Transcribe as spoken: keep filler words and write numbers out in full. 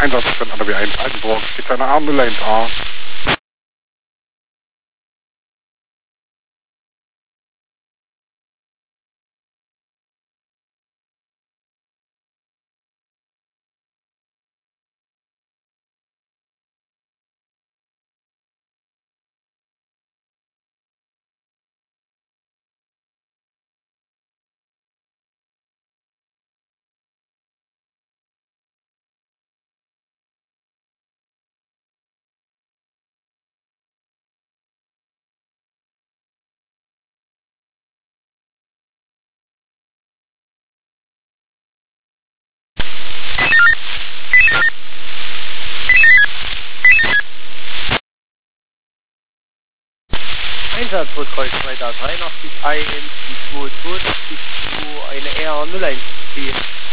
Einsatz an der W eins Altenburg, steht eine Ambulance A. Einsatzprotokoll zwei drei acht eins, die zwei zwei, eine R null eins C.